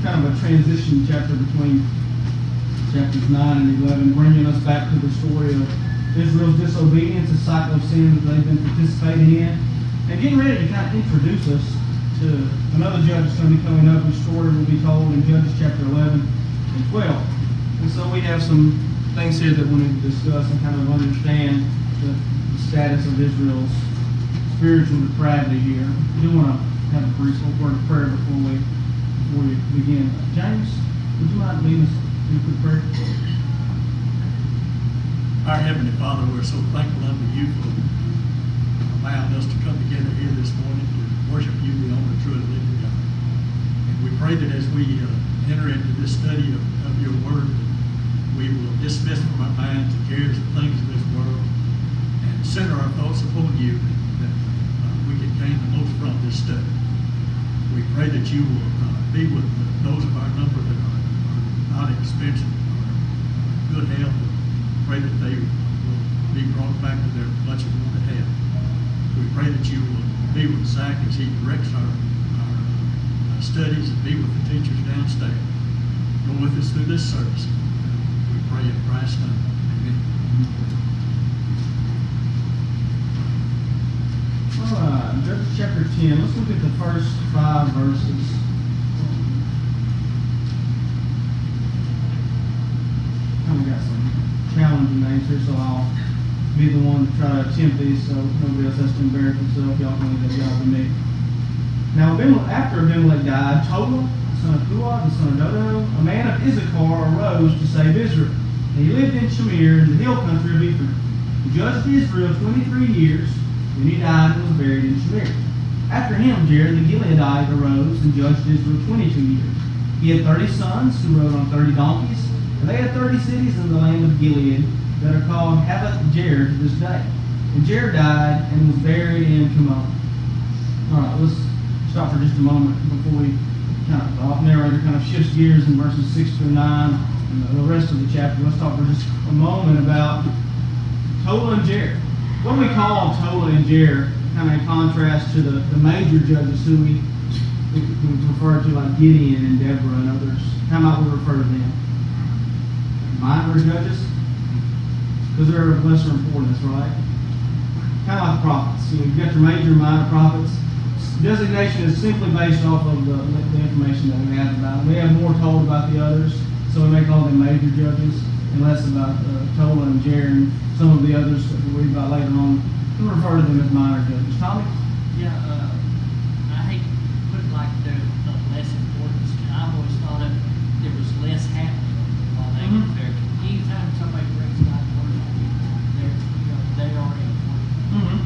kind of a transition chapter between chapters 9 and 11, bringing us back to the story of Israel's disobedience, a cycle of sin that they've been participating in, and getting ready to kind of introduce us to another judge that's going to be coming up, whose story will be told in Judges chapter 11 and 12. And so we have some things here that we need to discuss and kind of understand the status of Israel's spiritual depravity here. We do want to have a brief word of prayer before we begin. James, would you mind leading us in a quick prayer? Our Heavenly Father, we're so thankful unto you for allowing us to come together here this morning to worship you, the only true and living God. And we pray that as we enter into this study of your word, that we will dismiss from our minds the cares and things of this world and center our thoughts upon you, that we can gain the most from this study. We pray that you will be with those of our number that are not expensive or good health. Pray that they will be brought back to their much wanted health. We pray that you will be with Zach as he directs our studies, and be with the teachers downstairs. Go with us through this service. We pray in Christ's name. Amen. All right, Judges chapter 10. Let's look at the first 5 verses. Kind of got some challenging names here, so I'll be the one to try to attempt these so nobody else has to embarrass themselves. Y'all can leave that job to me. Now, after Abimelech died, Tola, the son of Puah, the son of Dodo, a man of Issachar, arose to save Israel. And he lived in Shamir, in the hill country of Ephraim. He judged Israel 23 years. Then he died and was buried in Shamir. After him, Jared the Gileadite arose and judged Israel 22 years. He had 30 sons who rode on 30 donkeys, and they had 30 cities in the land of Gilead that are called Havoth Jared to this day. And Jared died and was buried in Timon. All right, let's stop for just a moment before we the narrator kind of shifts gears in verses 6 through 9 and the rest of the chapter. Let's talk for just a moment about Tola and Jared. What do we call Tola and Jared, kind of in contrast to the major judges who we refer to, like Gideon and Deborah and others? How might we refer to them? Minor judges? Because they're of lesser importance, right? Kind of like prophets. You've got your major and minor prophets. Designation is simply based off of the information that we have about them. We have more told about the others, so we may call them major judges, and less about Tola and Jared and some of the others that we'll read about later on. We refer to them as minor judges. Tommy? Yeah, I hate to put it like they're of less importance. I always thought there was less happening while they were there. Anytime somebody brings God's word, they are important.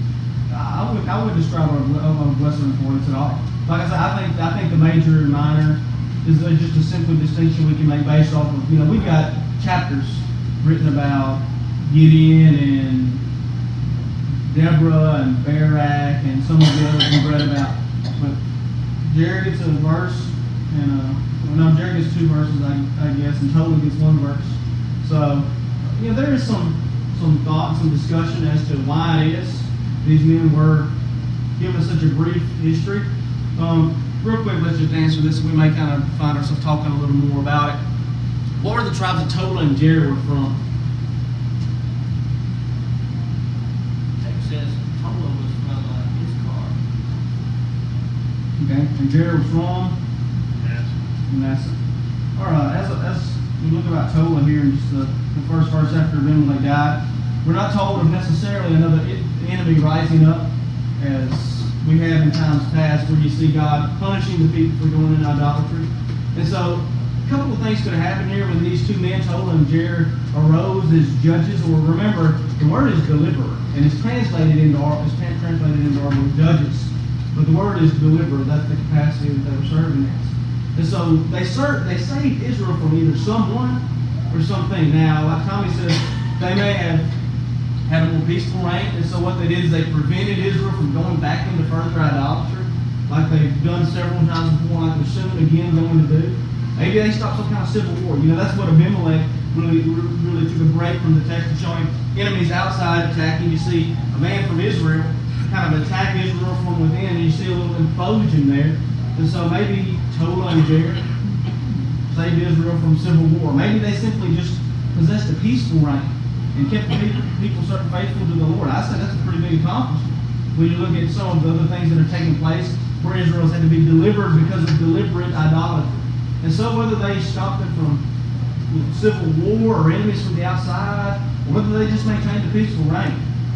I would describe them of lesser importance at all. Like I said, I think the major and minor is just a simple distinction we can make based off of, we've got chapters written about Gideon and Deborah and Barak and some of the others we've read about. But Jared gets a verse, and Jared gets 2 verses, I guess, and Tola gets 1 verse. So, there is some thought, some discussion as to why it is these men were given such a brief history. Real quick, let's just answer this. We may kind of find ourselves talking a little more about it. What were the tribes of Tola and Jared were from? Text says Tola was from Issachar. Okay, and Jared was from Manasseh. All right, as we look about Tola here in just the first verse after Abimelech died, we're not told of necessarily another enemy rising up as we have in times past, where you see God punishing the people for going into idolatry. And so a couple of things could have happened here when these 2 men, Tola and Jared, arose as judges. Or remember, the word is deliverer, and it's translated into our word judges. But the word is deliverer. That's the capacity that they were serving as. And so they saved Israel from either someone or something. Now, like Tommy says, they may have had a more peaceful reign, and so what they did is they prevented Israel from going back into further idolatry, like they've done several times before, like they're soon again going to do. Maybe they stopped some kind of civil war. That's what Abimelech really took a break from the text of showing enemies outside attacking. You see a man from Israel kind of attack Israel from within, and you see a little implosion there. And so maybe Tola and Jared saved Israel from civil war. Maybe they simply just possessed a peaceful reign and kept people certain faithful to the Lord. I say that's a pretty big accomplishment when you look at some of the other things that are taking place where Israel's had to be delivered because of deliberate idolatry. And so whether they stopped it from civil war or enemies from the outside, or whether they just maintained a peaceful reign,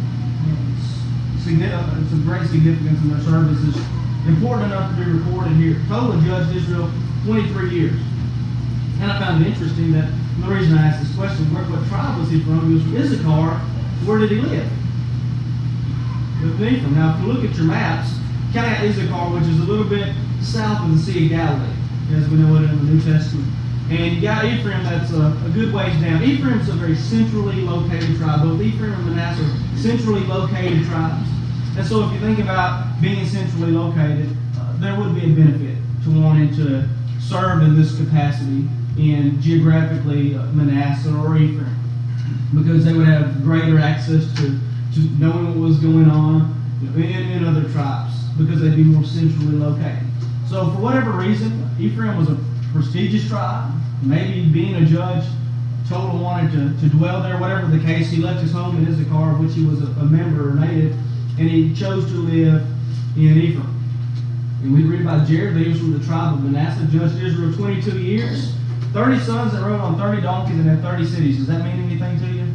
it's of great significance in their service. It's important enough to be recorded here. Tola judged Israel 23 years. And I found it interesting that the reason I asked this question, what tribe was he from? He was from Issachar. Where did he live? With Ephraim. Now, if you look at your maps, kind of Issachar, which is a little bit south of the Sea of Galilee, as we know it in the New Testament. And you got Ephraim that's a good ways down. Ephraim's a very centrally located tribe. Both Ephraim and Manasseh are centrally located tribes. And so if you think about being centrally located, there would be a benefit to wanting to serve in this capacity in geographically Manasseh or Ephraim, because they would have greater access to knowing what was going on in other tribes, because they'd be more centrally located. So for whatever reason, Ephraim was a prestigious tribe. Maybe being a judge, Tola wanted to dwell there, whatever the case. He left his home in Issachar, of which he was a member or native, and he chose to live in Ephraim. And we read about Jared, he was from the tribe of Manasseh, judged Israel 22 years, 30 sons that rode on 30 donkeys and had 30 cities. Does that mean anything to you?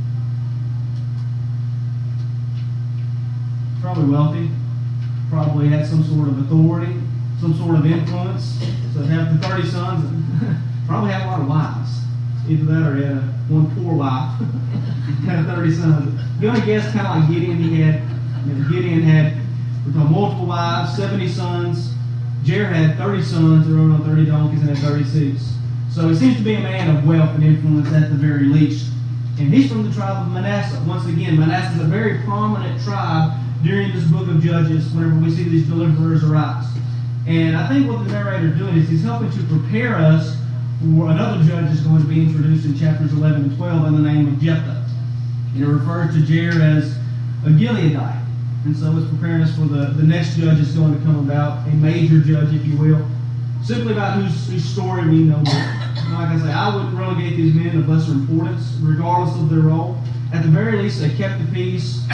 Probably wealthy, probably had some sort of authority, some sort of influence. So to have the 30 sons, and probably had a lot of wives. Either that or he had one poor wife. Had 30 sons. You're going to guess kind of like Gideon. Gideon had multiple wives, 70 sons. Jared had 30 sons that rode on 30 donkeys and had 30 cities. So he seems to be a man of wealth and influence at the very least. And he's from the tribe of Manasseh. Once again, Manasseh is a very prominent tribe during this book of Judges whenever we see these deliverers arise. And I think what the narrator is doing is he's helping to prepare us for another judge that's going to be introduced in chapters 11 and 12 by the name of Jephthah. And it refers to Jared as a Gileadite. And so it's preparing us for the next judge that's going to come about, a major judge, if you will, simply about whose story we know more. Like I say, I wouldn't relegate these men of lesser importance, regardless of their role. At the very least, they kept the peace.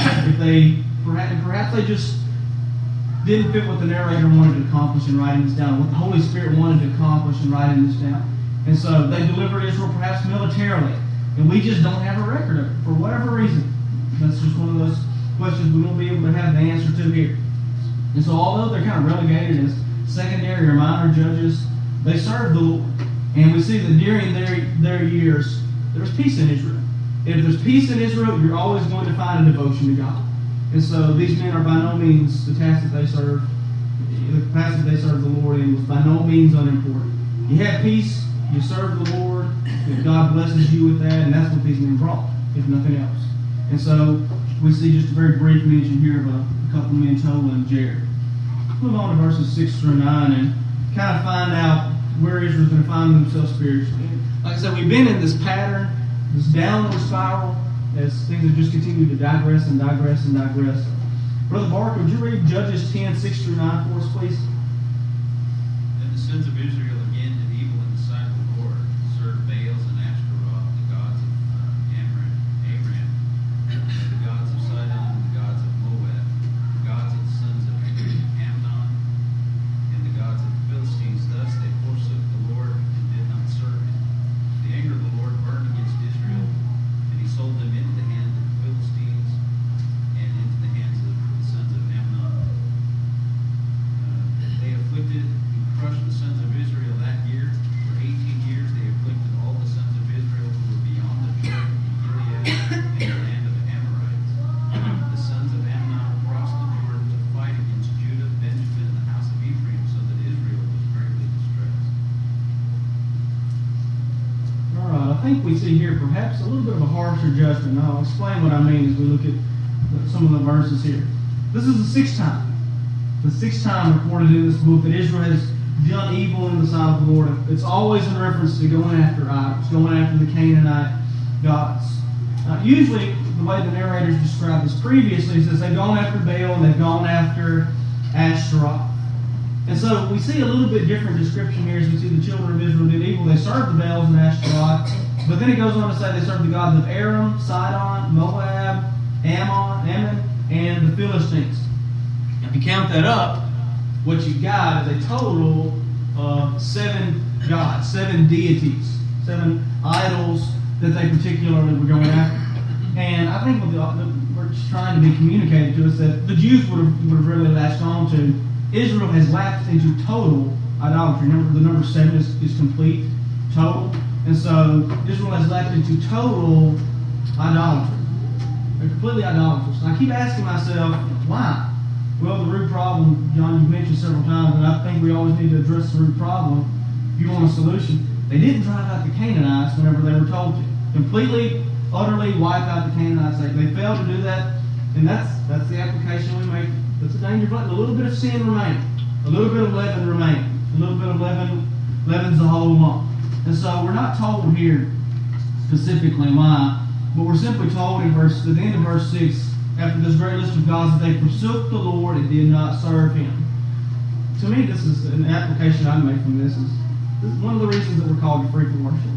Perhaps they just didn't fit what the narrator wanted to accomplish in writing this down, what the Holy Spirit wanted to accomplish in writing this down. And so they delivered Israel perhaps militarily, and we just don't have a record of it for whatever reason. That's just one of those questions we won't be able to have the answer to here. And so although they're kind of relegated as secondary or minor judges, they served the Lord. And we see that during their years, there was peace in Israel. If there's peace in Israel, you're always going to find a devotion to God. And so these men are by no means the task that they serve, the capacity they serve the Lord in was by no means unimportant. You have peace, you serve the Lord, and God blesses you with that, and that's what these men brought, if nothing else. And so we see just a very brief mention here of a couple of men, Tola and Jared. Move on to verses 6 through 9 and kind of find out where Israel's going to find themselves spiritually. Like I said, we've been in this pattern, this downward spiral, as things have just continued to digress and digress and digress. Brother Barker, would you read Judges 10, 6 through 9 for us, please? Then the sons of Israel again did evil in the sight of the Lord, served Baals and Ashtaroth, the gods of Aram, the gods of Sidon, and the gods of Moab, the gods of the sons of Amnon, and the gods of the Philistines. Thus they forsook the Lord and did not serve him. The anger of the Lord burned against Israel, and he sold them into the hand of the Philistines and into the hands of the sons of Amnon. They afflicted and crushed the sons of Israel that year. For 18 years they afflicted all the sons of Israel who were beyond the Jordan in Gilead and the land of the Amorites. The sons of Amnon crossed the Jordan to fight against Judah, Benjamin, and the house of Ephraim, so that Israel was greatly distressed. All right, I think we see here perhaps a little bit of a harsher judgment. I'll explain what I mean as we look at some of the verses here. This is the sixth time recorded in this book that Israel has done evil in the sight of the Lord. It's always in reference to going after idols, going after the Canaanite gods. Usually, the way the narrators describe this previously is that they've gone after Baal and they've gone after Ashtaroth. And so we see a little bit different description here as we see the children of Israel did evil. They served the Baals and Ashtaroth, but then it goes on to say they served the gods of Aram, Sidon, Moab, Ammon, and the Philistines. If you count that up, what you got is a total of 7 gods, 7 deities, 7 idols that they particularly were going after. And I think what we're just trying to be communicated to us that the Jews would have really latched on to. Israel has lapsed into total idolatry. The number 7 is complete, total. And so Israel has lapsed into total idolatry. They're completely idolatrous. And I keep asking myself, why? Well, the root problem, John, you've mentioned several times, and I think we always need to address the root problem if you want a solution. They didn't drive out the Canaanites whenever they were told to. Completely, utterly wipe out the Canaanites. They failed to do that, and that's the application we make. That's a danger. A little bit of sin remaining. A little bit of leaven remaining. A little bit of leaven's the whole lump. And so we're not told here specifically why, but we're simply told at the end of verse 6, after this great list of gods, that they forsook the Lord and did not serve Him. To me, this is an application I make from this is one of the reasons that we're called to frequent worship.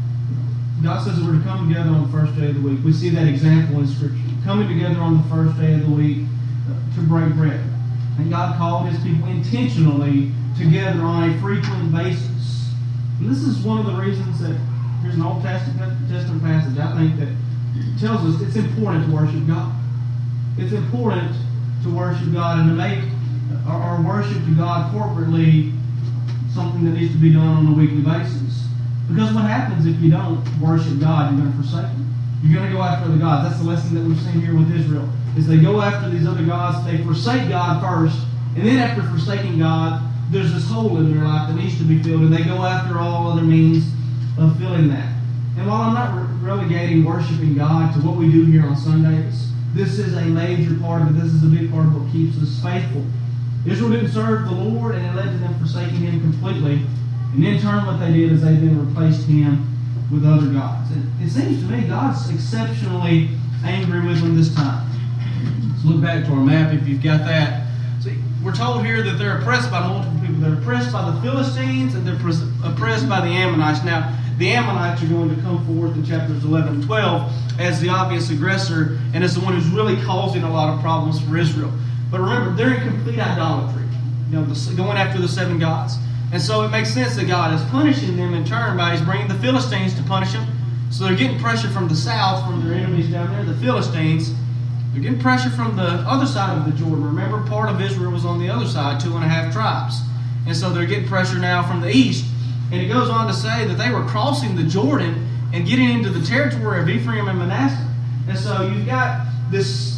God says that we're to come together on the first day of the week. We see that example in Scripture. Coming together on the first day of the week to break bread. And God called His people intentionally together on a frequent basis. And this is one of the reasons that here's an Old Testament passage, I think, that tells us it's important to worship God. It's important to worship God and to make our worship to God corporately something that needs to be done on a weekly basis. Because what happens if you don't worship God, you're going to forsake Him. You're going to go after other gods. That's the lesson that we've seen here with Israel. Is they go after these other gods, they forsake God first, and then after forsaking God, there's this hole in their life that needs to be filled, and they go after all other means of filling that. And while I'm not relegating worshiping God to what we do here on Sundays, this is a major part of it. This is a big part of what keeps us faithful. Israel didn't serve the Lord, and it led to them forsaking Him completely. And in turn, what they did is they then replaced Him with other gods. And it seems to me God's exceptionally angry with them this time. Let's look back to our map if you've got that. See, we're told here that they're oppressed by multiple people. They're oppressed by the Philistines and they're oppressed by the Ammonites. Now, the Ammonites are going to come forth in chapters 11 and 12 as the obvious aggressor and as the one who's really causing a lot of problems for Israel. But remember, they're in complete idolatry, going after the 7 gods. And so it makes sense that God is punishing them in turn by He's bringing the Philistines to punish them. So they're getting pressure from the south, from their enemies down there, the Philistines. They're getting pressure from the other side of the Jordan. Remember, part of Israel was on the other side, 2.5 tribes. And so they're getting pressure now from the east. And it goes on to say that they were crossing the Jordan and getting into the territory of Ephraim and Manasseh. And so you've got this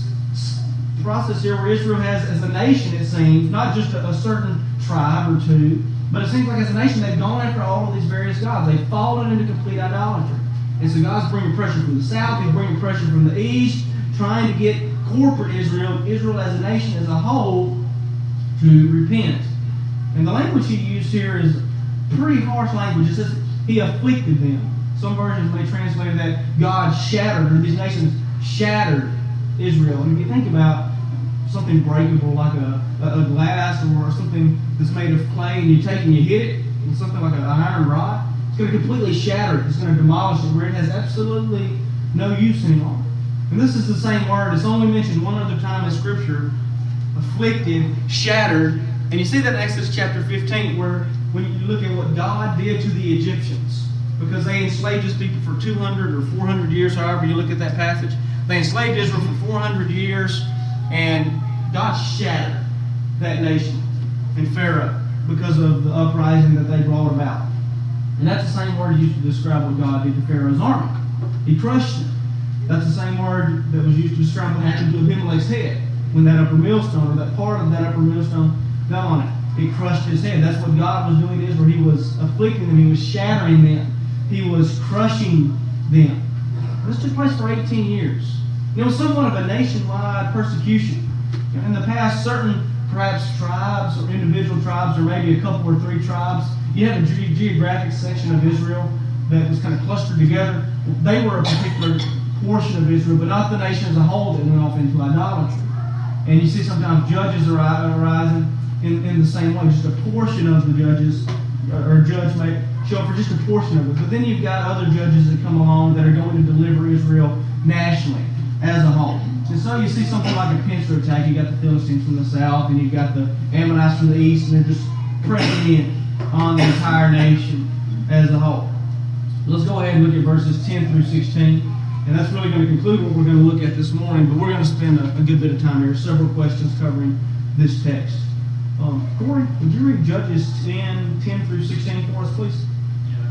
process here where Israel has, as a nation, it seems, not just a certain tribe or two, but it seems like as a nation they've gone after all of these various gods. They've fallen into complete idolatry. And so God's bringing pressure from the south, He's bringing pressure from the east, trying to get corporate Israel as a nation as a whole, to repent. And the language He used here is pretty harsh language. It says He afflicted them. Some versions may translate that God shattered, or these nations shattered Israel. And if you think about something breakable like a glass or something that's made of clay, and you take and you hit it with something like an iron rod, it's going to completely shatter it. It's going to demolish it where it has absolutely no use anymore. And this is the same word. It's only mentioned one other time in Scripture. Afflicted, shattered. And you see that in Exodus chapter 15 where when you look at what God did to the Egyptians, because they enslaved His people for 200 or 400 years, however you look at that passage. They enslaved Israel for 400 years, and God shattered that nation and Pharaoh because of the uprising that they brought about. And that's the same word used to describe what God did to Pharaoh's army. He crushed them. That's the same word that was used to describe what happened to Abimelech's head when that upper millstone, or that part of that upper millstone, fell on it. It crushed his head. That's what God was doing to Israel. He was afflicting them. He was shattering them. He was crushing them. This took place for 18 years. It was somewhat of a nationwide persecution. In the past, certain perhaps tribes or individual tribes, or maybe a couple or 3 tribes, you had a geographic section of Israel that was kind of clustered together. They were a particular portion of Israel, but not the nation as a whole that went off into idolatry. And you see sometimes judges arising in the same way. Just a portion of the judges, or judge may show up for just a portion of it. But then you've got other judges that come along that are going to deliver Israel nationally as a whole. And so you see something like a pincer attack. You got the Philistines from the south, and you've got the Ammonites from the east, and they're just pressing in on the entire nation as a whole. Let's go ahead and look at verses 10 through 16. And that's really going to conclude what we're going to look at this morning. But we're going to spend a good bit of time here. Several questions covering this text. Corey, would you read Judges 10 through 16 for us, please? Yeah.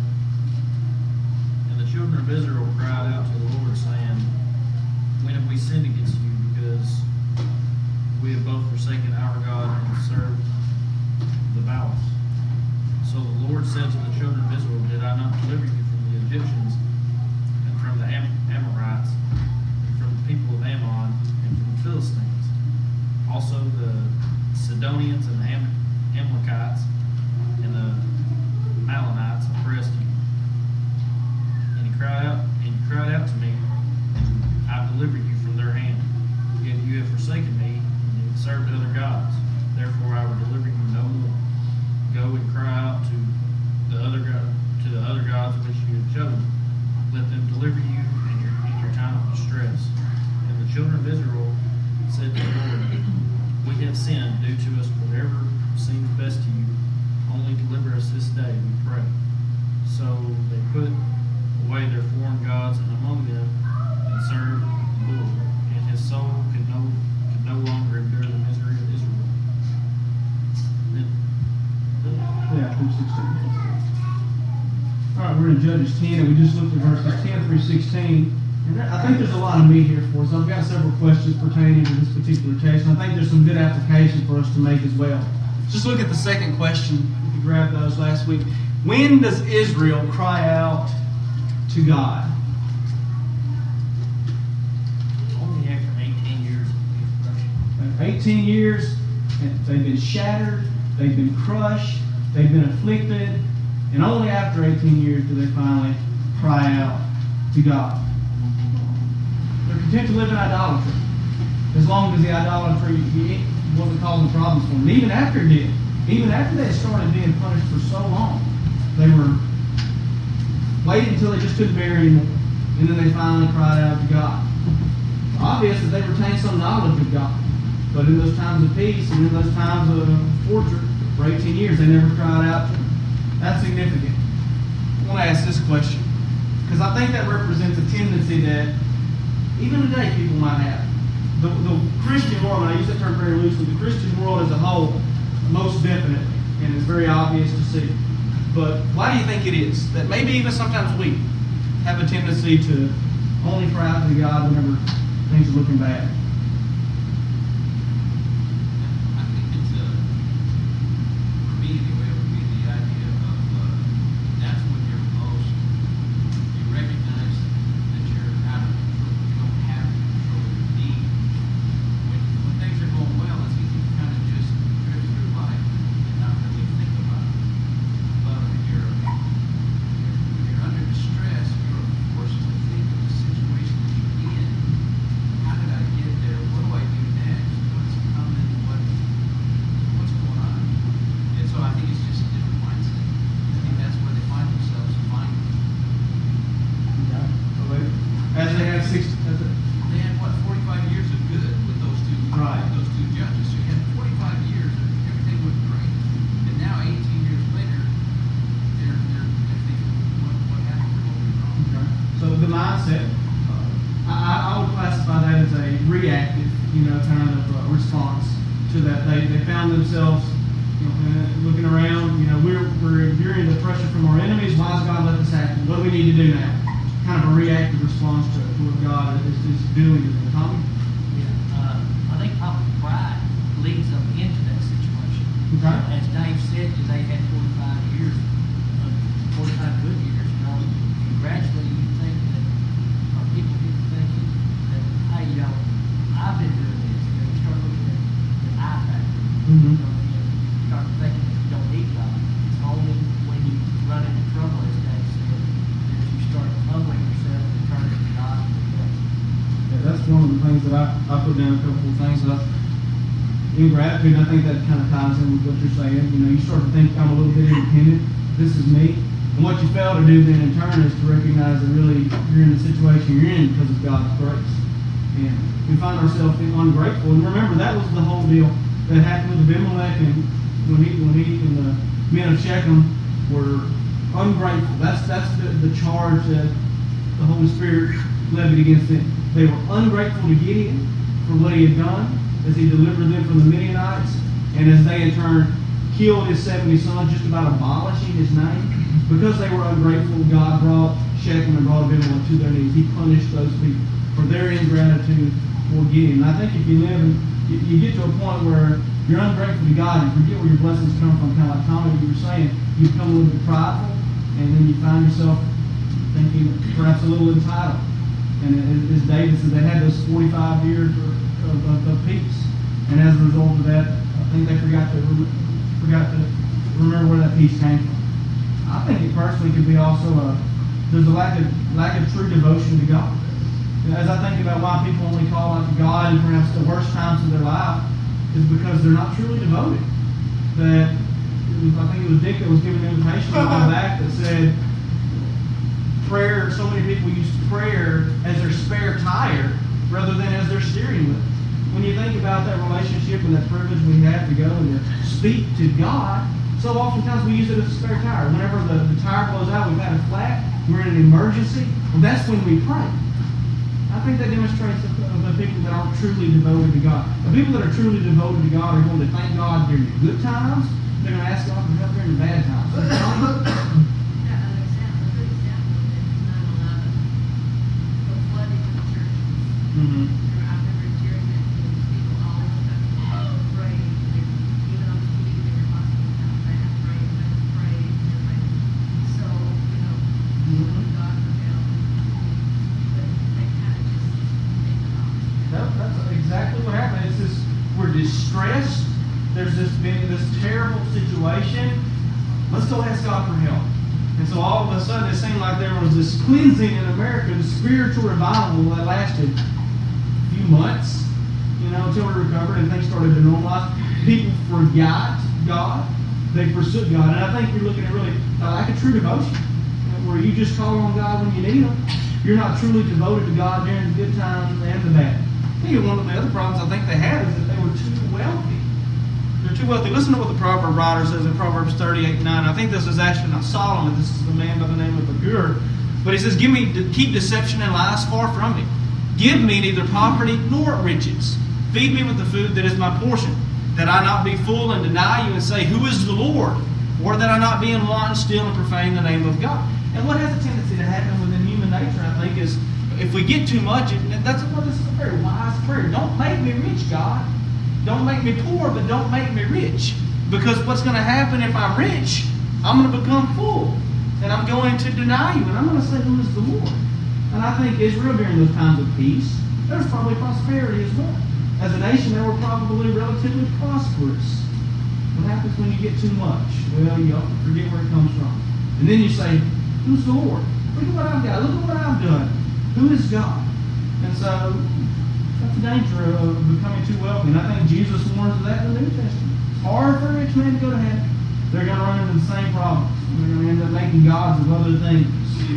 And the children of Israel cried out to the Lord, saying, When have we sinned against you? Because we have both forsaken our God and served the Baals. So the Lord said to the children of Israel, Did I not deliver you from the Egyptians, and from the Amorites, and from the people of Ammon, and from the Philistines? Also the Sidonians and the Amalekites and the Malonites oppressed you. And he cried out to me, and I delivered you from their hand. Yet you have forsaken me, and you have served other gods. Therefore I will deliver you no more. Go and cry out to the other gods which you have chosen. Let them deliver you in your time of distress. And the children of Israel said to the Lord, We have sinned. Do to us whatever seems best to you. Only deliver us this day, we pray. So they put away their foreign gods and among them and served the Lord. And his soul could no longer endure the misery of Israel. Then, Yeah, through 16. All right, we're in Judges 10, and we just looked at verses 10 through 16. And I think there's a lot of meat here for us. I've got several questions pertaining to this particular text, and I think there's some good application for us to make as well. Just look at the second question. If you grabbed those last week. When does Israel cry out to God? Only after 18 years of destruction. 18 years, and they've been shattered, they've been crushed, they've been afflicted, and only after 18 years do they finally cry out to God. They're content to live in idolatry, as long as the idolatry wasn't causing problems for them. Even after it did, even after they had started being punished for so long, they were waiting until they just couldn't bear anymore, and then they finally cried out to God. It's obvious that they retained some knowledge of God, but in those times of peace and in those times of torture for 18 years, they never cried out to Him. That's significant. I want to ask this question, because I think that represents a tendency that even today people might have. The Christian world, and I use that term very loosely, the Christian world as a whole, most definitely, and it's very obvious to see. But why do you think it is that maybe even sometimes we have a tendency to only cry out to God whenever things are looking bad? I think it's, for me anyway, it would be the idea of that's when you're most, you recognize that you're out of control, you don't have control of your need. When things are going well, it's easy to kind of just drift through life and not really think about it. But when you're under distress, you're forced to think of the situation that you're in. How did I get there? What do I do next? What's coming? What's going on? And so I think it's just a different mindset. I think that's where they find themselves finally. As they have They had what, 45 years of good with those two Right. judges. So you had 45 years of everything went great. And now 18 years later, they're thinking, what happened? What went wrong? Okay. So the mindset, I would classify that as a reactive, kind of response to that. They found themselves, looking around. We're enduring the pressure from our enemies. Why has God let this happen? What do we need to do now? Kind of a reactive response to what God is doing in the economy. Yeah, I think probably pride leads them into that situation. Okay. As Dave said, they had 45 years, 45 good years, and gradually you think that, or people get thinking that, hey, I've been doing this. You start looking at the I factor. Mhm. You start thinking that you don't need God. It's only when you run into trouble, as Dave said, that you start humbling yourself and turning to God for help. Yeah, that's one of the things that I put down, a couple of things that ingratitude. And I think that kind of ties in with what you're saying. You know, you start to think I'm a little bit independent. This is me. And what you fail to do then in turn is to recognize that really you're in the situation you're in because of God's grace. And we find ourselves being ungrateful. And remember, that was the whole deal that happened with Abimelech, and when he and the men of Shechem were ungrateful. That's the charge that the Holy Spirit levied against them. They were ungrateful to Gideon for what he had done as he delivered them from the Midianites, and as they in turn killed his 70 sons, just about abolishing his name. Because they were ungrateful, God brought Shechem and brought Abimelech to their knees. He punished those people for their ingratitude toward Gideon. And I think if you live and you get to a point where you're ungrateful to God, you forget where your blessings come from, kind of like Tommy, you were saying, you become a little bit prideful, and then you find yourself thinking perhaps a little entitled. And as David said, they had those 45 years of peace. And as a result of that, I think they forgot to remember where that peace came from. I think it personally could be also there's a lack of true devotion to God. As I think about why people only call out to God in perhaps the worst times of their life, is because they're not truly devoted. I think it was Dick that was giving an invitation a while back that said prayer. So many people use prayer as their spare tire rather than as their steering wheel. When you think about that relationship and that privilege we have to go and to speak to God, so oftentimes we use it as a spare tire. Whenever the tire blows out, we've had a flat, we're in an emergency, well, that's when we pray. I think that demonstrates the people that aren't truly devoted to God. The people that are truly devoted to God are going to thank God during the good times. They're going to ask God for help during the bad times. A good example is 9/11, the flooding of the churches. I remember hearing that people all prayed, even on TV, they were talking about that, praying, let's pray, and everything. So, God for help. But they kind of just think about it. That's exactly what happened. It's this, we're distressed. There's been this terrible situation. Let's go ask God for help. And so all of a sudden it seemed like there was this cleansing in America, the spiritual revival that lasted a few months, until we recovered and things started to normalize. People forgot God. They forsook God. And I think you're looking at really like a true devotion, where you just call on God when you need Him. You're not truly devoted to God during the good times and the bad. I think one of the other problems I think they had is that they were too wealthy. They're too wealthy. Listen to what the proverb writer says in Proverbs 38:9. I think this is actually not Solomon. This is a man by the name of Agur. But he says, keep deception and lies far from me. Give me neither poverty nor riches. Feed me with the food that is my portion, that I not be full and deny you and say, who is the Lord? Or that I not be in want, steal, and profane the name of God. And what has a tendency to happen within human nature, I think, is if we get too much, this is a very wise prayer. Don't make me rich, God. Don't make me poor, but don't make me rich. Because what's going to happen if I'm rich, I'm going to become full. And I'm going to deny you. And I'm going to say, who is the Lord? And I think Israel, during those times of peace, there was probably prosperity as well. As a nation, they were probably relatively prosperous. What happens when you get too much? Well, you forget where it comes from. And then you say, who's the Lord? Look at what I've got. Look at what I've done. Who is God? And so that's the danger of becoming too wealthy. And I think Jesus warns of that in the New Testament. It's hard for a rich man to go to heaven. They're going to run into the same problems. They're going to end up making gods of other things.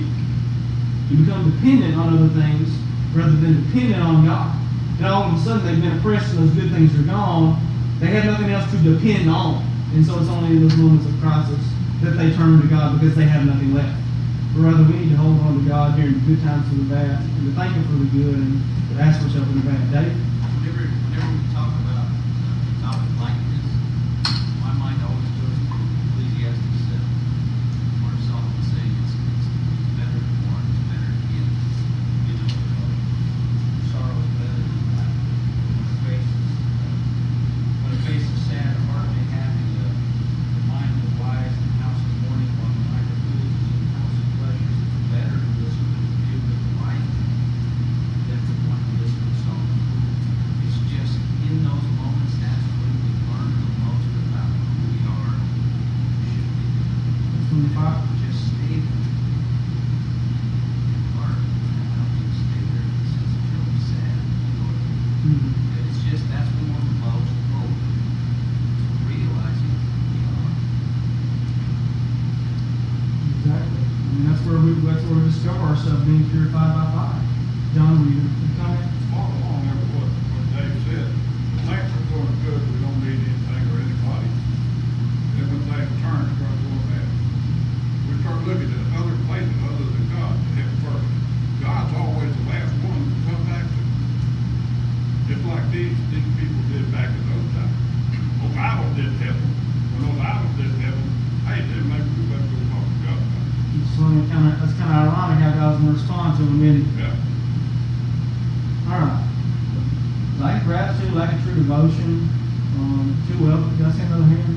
You become dependent on other things rather than dependent on God. And all of a sudden they've been oppressed and those good things are gone. They have nothing else to depend on. And so it's only in those moments of crisis that they turn to God because they have nothing left. But rather, we need to hold on to God during the good times and the bad, and to thank Him for the good and to ask for something in the bad. Dave? Whenever we talk about the topic likeness, my mind always goes to Ecclesiastes 7, where Solomon saying it's better to mourn, it's better to give. Sorrow is better than laughter. When a face is sad, a heart may happy. The mind is wise, and the house is mourning, while the mind of fools is in the house of pleasures. It's better to listen to the view with the light than to one to listen to song. It's just in those moments that's when we learn the most about who we are and who we should be. That's when the fire. Just stay there. Learn. I don't mean stay there in the sense of really sad. Mm-hmm. But it's just that's when we're the most growth. that's where we discover ourselves being purified by fire. John, were you going to comment? Follow along there with what Dave said. The lamps are going good, we don't need anything or anybody. Then when things turn, it starts going bad. We start looking at other places other than God to help first. God's always the last one to come back to. Just like these people did back in those times. Those idols didn't help them. When those idols didn't help them, hey, then maybe we better go talk to God about it. So that's kind of ironic how God's going to respond to them in. Yeah. All right. Lack of gratitude, lack of true devotion. Too well. Did I see another hand?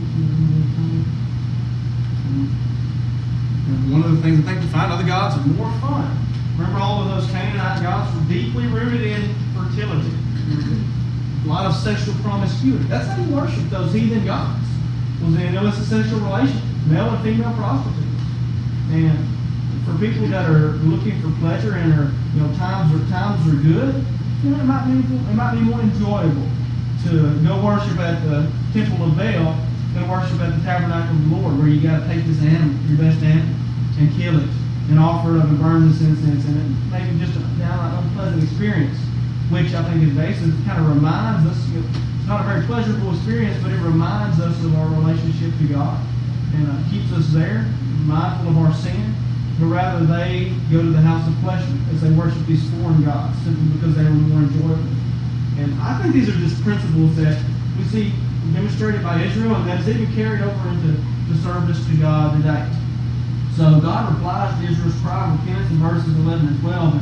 And one of the things I think we find other gods are more fun. Remember, all of those Canaanite gods were deeply rooted in fertility. A lot of sexual promiscuity. That's how you worship those heathen gods. Was in illicit sexual relations, male and female prostitutes. And for people that are looking for pleasure and are, times are good, it might be more enjoyable to go worship at the temple of Baal than worship at the tabernacle of the Lord, where you got to take this animal, your best animal, and kill it and offer it up and burn this incense, and it maybe just a downright unpleasant experience, which I think is basic. It kind of reminds us. It's not a very pleasurable experience, but it reminds us of our relationship to God and keeps us there, mindful of our sin. But rather, they go to the house of pleasure as they worship these foreign gods simply because they were more enjoyable. And I think these are just principles that we see demonstrated by Israel, and that's even carried over into the service to God today. So God replies to Israel's cry of repentance in verses 11 and 12.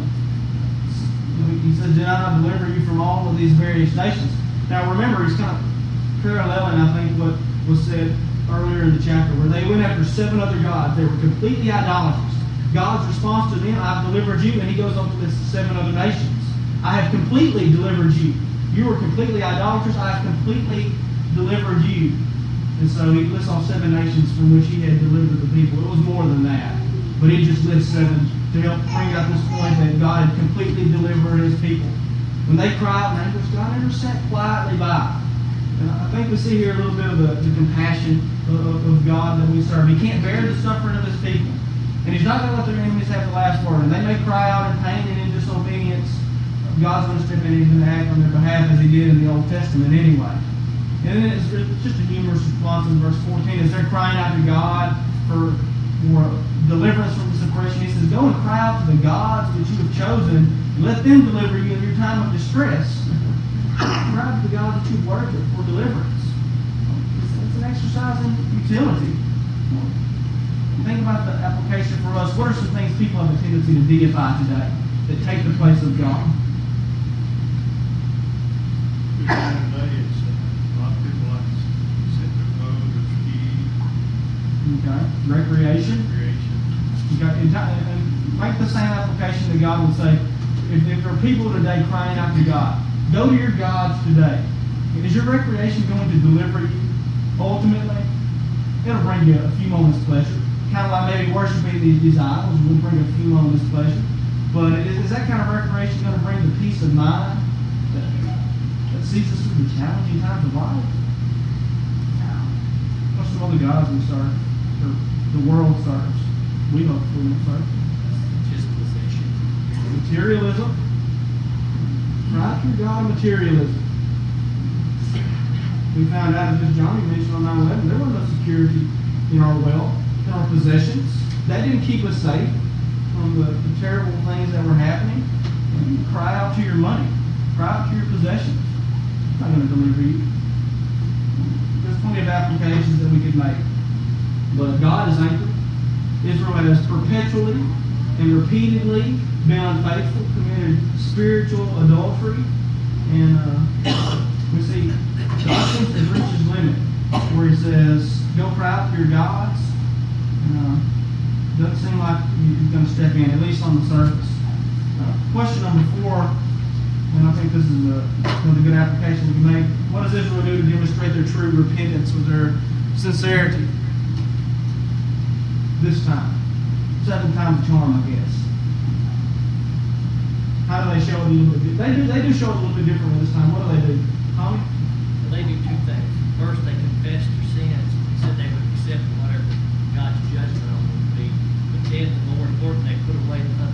And he says, "Did I not deliver you from all of these various nations?" Now remember, he's kind of paralleling, I think, what was said earlier in the chapter, where they went after 7 other gods. They were completely idolaters. God's response to them, "I've delivered you," and he goes on to list 7 other nations. "I have completely delivered you. You were completely idolaters. I have completely delivered you." And so he lists all 7 nations from which he had delivered the people. It was more than that. But he just lists 7 to help bring out this point that God had completely delivered his people. When they cried in anguish, God never sat quietly by. And I think we see here a little bit of the compassion of God that we serve. He can't bear the suffering of his people. And he's not going to let their enemies have the last word. And they may cry out in pain and in disobedience. God's going to step in and he's going to act on their behalf as he did in the Old Testament anyway. And then it's just a humorous response in verse 14 as they're crying out to God for deliverance from this oppression. He says, "Go and cry out to the gods that you have chosen and let them deliver you in your time of distress." Cry out to the God that you've worshiped for deliverance. It's an exercise in utility. Think about the application for us. What are some things people have a tendency to deify today that take the place of God? Today, it's a lot of people like to sit in their boat or ski, Okay. Recreation. recreation. And make the same application that God would say, if there are people today crying out to God, go to your gods today. Is your recreation going to deliver you ultimately? It'll bring you a few moments of pleasure. Kind of like maybe worshiping these idols will bring a few moments of pleasure. But is that kind of recreation going to bring the peace of mind that sees us through the challenging times of life? What's some other gods we serve? Or the world serves? We hope we don't serve. Just possession. Materialism. Right? Your God of materialism. We found out, as Johnny mentioned on 9/11, there was no security in our wealth, in our possessions. That didn't keep us safe from the terrible things that were happening. And you cry out to your money. Cry out to your possessions. It's not going to deliver you. There's plenty of applications that we could make. But God is anchored. Israel has perpetually and repeatedly been unfaithful, committed spiritual adultery, and we see God seems to reach his limit where he says, "Go cry out to your gods," and doesn't seem like he's going to step in, at least on the surface. Question number 4, and I think this is another good application we can make. What does Israel do to demonstrate their true repentance with their sincerity? This time. 7 times the charm, I guess. How do they show it a little bit? They do show it a little bit differently this time. What do? Tommy? Well, they do 2 things. First, they confess their sins and said they would accept whatever God's judgment on them would be. But then the Lord important they put away the